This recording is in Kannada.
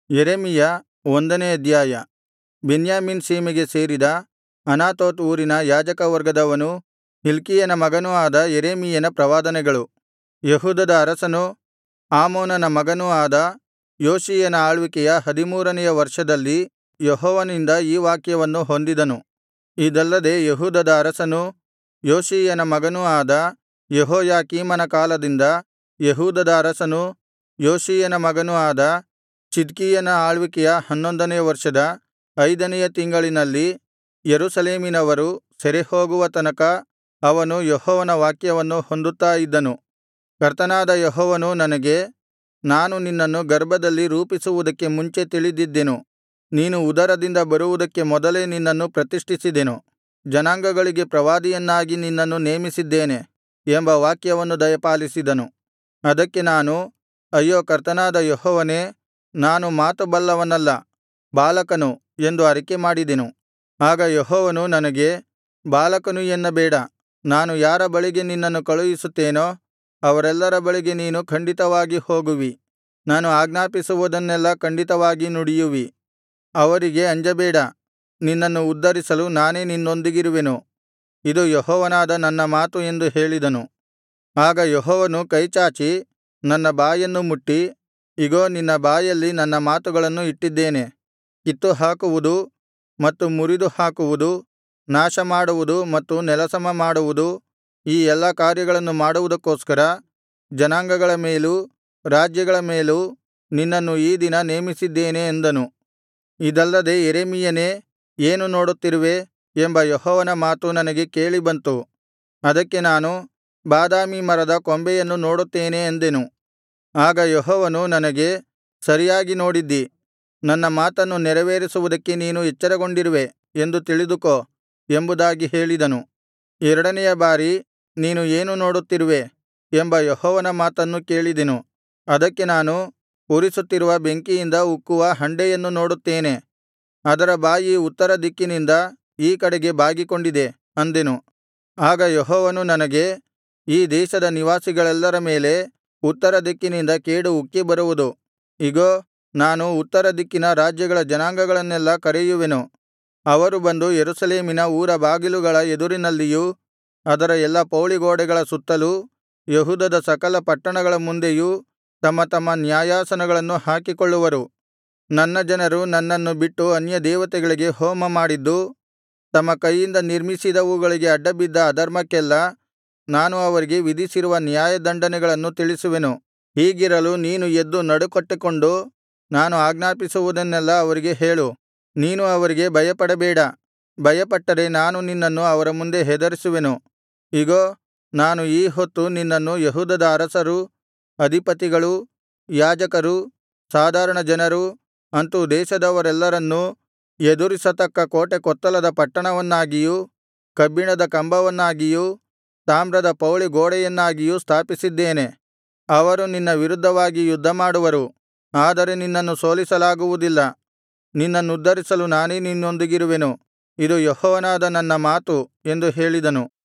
ಯೆರೆಮೀಯ 1ನೇ ಅಧ್ಯಾಯ. ಬೆನ್ಯಾಮೀನ್ ಸೀಮೆಗೆ ಸೇರಿದ ಅನಾತೋತ್ ಊರಿನ ಯಾಜಕವರ್ಗದವನೂ ಹಿಲ್ಕೀಯನ ಮಗನೂ ಆದ ಯೆರೆಮೀಯನ ಪ್ರವಾದನೆಗಳು. ಯೆಹೂದದ ಅರಸನೂ ಆಮೋನನ ಮಗನೂ ಆದ ಯೋಷೀಯನ ಆಳ್ವಿಕೆಯ 13ನೆಯ ವರ್ಷದಲ್ಲಿ ಯೆಹೋವನಿಂದ ಈ ವಾಕ್ಯವನ್ನು ಹೊಂದಿದನು. ಇದಲ್ಲದೆ ಯೆಹೂದದ ಅರಸನೂ ಯೋಷೀಯನ ಮಗನೂ ಆದ ಯೆಹೋಯಾಕೀಮನ ಕಾಲದಿಂದ ಯೆಹೂದದ ಅರಸನೂ ಯೋಷೀಯನ ಮಗನೂ ಆದ ಚಿದ್ಕೀಯನ ಆಳ್ವಿಕೆಯ 11ನೇ ವರ್ಷದ 5ನೆಯ ತಿಂಗಳಿನಲ್ಲಿ ಯೆರೂಸಲೇಮಿನವರು ಸೆರೆಹೋಗುವ ತನಕ ಅವನು ಯೆಹೋವನ ವಾಕ್ಯವನ್ನು ಹೊಂದುತ್ತಾ ಇದ್ದನು. ಕರ್ತನಾದ ಯೆಹೋವನು ನನಗೆ, ನಾನು ನಿನ್ನನ್ನು ಗರ್ಭದಲ್ಲಿ ರೂಪಿಸುವುದಕ್ಕೆ ಮುಂಚೆ ತಿಳಿದಿದ್ದೆನು. ನೀನು ಉದರದಿಂದ ಬರುವುದಕ್ಕೆ ಮೊದಲೇ ನಿನ್ನನ್ನು ಪ್ರತಿಷ್ಠಿಸಿದೆನು. ಜನಾಂಗಗಳಿಗೆ ಪ್ರವಾದಿಯನ್ನಾಗಿ ನಿನ್ನನ್ನು ನೇಮಿಸಿದ್ದೇನೆ ಎಂಬ ವಾಕ್ಯವನ್ನು ದಯಪಾಲಿಸಿದನು. ಅದಕ್ಕೆ ನಾನು, ಅಯ್ಯೋ ಕರ್ತನಾದ ಯೆಹೋವನೇ, ನಾನು ಮಾತು ಬಲ್ಲವನಲ್ಲ, ಬಾಲಕನು ಎಂದು ಅರಿಕೆಮಾಡಿದೆನು. ಆಗ ಯೆಹೋವನು ನನಗೆ, ಬಾಲಕನು ಎನ್ನಬೇಡ, ನಾನು ಯಾರ ಬಳಿಗೆ ನಿನ್ನನ್ನು ಕಳುಹಿಸುತ್ತೇನೋ ಅವರೆಲ್ಲರ ಬಳಿಗೆ ನೀನು ಖಂಡಿತವಾಗಿ ಹೋಗುವಿ. ನಾನು ಆಜ್ಞಾಪಿಸುವುದನ್ನೆಲ್ಲಾ ಖಂಡಿತವಾಗಿ ನುಡಿಯುವಿ. ಅವರಿಗೆ ಅಂಜಬೇಡ, ನಿನ್ನನ್ನು ಉದ್ಧರಿಸಲು ನಾನೇ ನಿನ್ನೊಂದಿಗಿರುವೆನು. ಇದು ಯೆಹೋವನಾದ ನನ್ನ ಮಾತು ಎಂದು ಹೇಳಿದನು. ಆಗ ಯೆಹೋವನು ಕೈಚಾಚಿ ನನ್ನ ಬಾಯನ್ನು ಮುಟ್ಟಿ, ಇಗೋ, ನಿನ್ನ ಬಾಯಲ್ಲಿ ನನ್ನ ಮಾತುಗಳನ್ನು ಇಟ್ಟಿದ್ದೇನೆ. ಕಿತ್ತುಹಾಕುವುದು ಮತ್ತು ಮುರಿದು ಹಾಕುವುದು, ನಾಶಮಾಡುವುದು ಮತ್ತು ನೆಲಸಮ ಮಾಡುವುದು, ಈ ಎಲ್ಲಾ ಕಾರ್ಯಗಳನ್ನು ಮಾಡುವುದಕ್ಕೋಸ್ಕರ ಜನಾಂಗಗಳ ಮೇಲೂ ರಾಜ್ಯಗಳ ಮೇಲೂ ನಿನ್ನನ್ನು ಈ ದಿನ ನೇಮಿಸಿದ್ದೇನೆ ಎಂದನು. ಇದಲ್ಲದೆ ಯೆರೆಮೀಯನೇ, ಏನು ನೋಡುತ್ತಿರುವೆ ಎಂಬ ಯೆಹೋವನ ಮಾತು ನನಗೆ ಕೇಳಿ ಬಂತು. ಅದಕ್ಕೆ ನಾನು, ಬಾದಾಮಿ ಮರದ ಕೊಂಬೆಯನ್ನು ನೋಡುತ್ತೇನೆ ಅಂದೆನು. ಆಗ ಯೆಹೋವನು ನನಗೆ, ಸರಿಯಾಗಿ ನೋಡಿದ್ದೀ, ನನ್ನ ಮಾತನ್ನು ನೆರವೇರಿಸುವುದಕ್ಕೆ ನೀನು ಎಚ್ಚರಗೊಂಡಿರುವೆ ಎಂದು ತಿಳಿದುಕೋ ಎಂಬುದಾಗಿ ಹೇಳಿದನು. 2ನೆಯ ಬಾರಿ, ನೀನು ಏನು ನೋಡುತ್ತಿರುವೆ ಎಂಬ ಯೆಹೋವನ ಮಾತನ್ನು ಕೇಳಿದೆನು. ಅದಕ್ಕೆ ನಾನು, ಉರಿಸುತ್ತಿರುವ ಬೆಂಕಿಯಿಂದ ಉಕ್ಕುವ ಹಂಡೆಯನ್ನು ನೋಡುತ್ತೇನೆ. ಅದರ ಬಾಯಿ ಉತ್ತರ ದಿಕ್ಕಿನಿಂದ ಈ ಕಡೆಗೆ ಬಾಗಿಕೊಂಡಿದೆ ಅಂದೆನು. ಆಗ ಯೆಹೋವನು ನನಗೆ, ಈ ದೇಶದ ನಿವಾಸಿಗಳೆಲ್ಲರ ಮೇಲೆ ಉತ್ತರ ದಿಕ್ಕಿನಿಂದ ಕೇಡು ಉಕ್ಕಿ ಬರುವುದು. ಇಗೋ, ನಾನು ಉತ್ತರ ದಿಕ್ಕಿನ ರಾಜ್ಯಗಳ ಜನಾಂಗಗಳನ್ನೆಲ್ಲಾ ಕರೆಯುವೆನು. ಅವರು ಬಂದು ಯೆರೂಸಲೇಮಿನ ಊರ ಬಾಗಿಲುಗಳ ಎದುರಿನಲ್ಲಿಯೂ ಅದರ ಎಲ್ಲಾ ಪೌಳಿಗೋಡೆಗಳ ಸುತ್ತಲೂ ಯೆಹೂದದ ಸಕಲ ಪಟ್ಟಣಗಳ ಮುಂದೆಯೂ ತಮ್ಮ ತಮ್ಮ ನ್ಯಾಯಾಸನಗಳನ್ನು ಹಾಕಿಕೊಳ್ಳುವರು. ನನ್ನ ಜನರು ನನ್ನನ್ನು ಬಿಟ್ಟು ಅನ್ಯದೇವತೆಗಳಿಗೆ ಹೋಮಮಾಡಿದ್ದು, ತಮ್ಮ ಕೈಯಿಂದ ನಿರ್ಮಿಸಿದವುಗಳಿಗೆ ಅಡ್ಡಬಿದ್ದ ಅಧರ್ಮಕ್ಕೆಲ್ಲಾ ನಾನು ಅವರಿಗೆ ವಿಧಿಸಿರುವ ನ್ಯಾಯದಂಡನೆಗಳನ್ನು ತಿಳಿಸುವೆನು. ಹೀಗಿರಲು ನೀನು ಎದ್ದು ನಡುಕಟ್ಟಿಕೊಂಡು ನಾನು ಆಜ್ಞಾಪಿಸುವುದನ್ನೆಲ್ಲಾ ಅವರಿಗೆ ಹೇಳು. ನೀನು ಅವರಿಗೆ ಭಯಪಡಬೇಡ. ಭಯಪಟ್ಟರೆ ನಾನು ನಿನ್ನನ್ನು ಅವರ ಮುಂದೆ ಹೆದರಿಸುವೆನು. ಇಗೋ, ನಾನು ಈ ಹೊತ್ತು ನಿನ್ನನ್ನು ಯೆಹೂದದ ಅರಸರು, ಅಧಿಪತಿಗಳು, ಯಾಜಕರು, ಸಾಧಾರಣ ಜನರು, ಅಂತು ದೇಶದವರೆಲ್ಲರನ್ನೂ ಎದುರಿಸತಕ್ಕ ಕೋಟೆಕೊತ್ತಲದ ಪಟ್ಟಣವನ್ನಾಗಿಯೂ, ಕಬ್ಬಿಣದ ಕಂಬವನ್ನಾಗಿಯೂ, ತಾಮ್ರದ ಪೌಳಿಗೋಡೆಯನ್ನಾಗಿಯೂ ಸ್ಥಾಪಿಸಿದ್ದೇನೆ. ಅವರು ನಿನ್ನ ವಿರುದ್ಧವಾಗಿ ಯುದ್ಧಮಾಡುವರು, ಆದರೆ ನಿನ್ನನ್ನು ಸೋಲಿಸಲಾಗುವುದಿಲ್ಲ. ನಿನ್ನನ್ನುದ್ಧರಿಸಲು ನಾನೇ ನಿನ್ನೊಂದಿಗಿರುವೆನು. ಇದು ಯೆಹೋವನಾದ ನನ್ನ ಮಾತು ಎಂದು ಹೇಳಿದನು.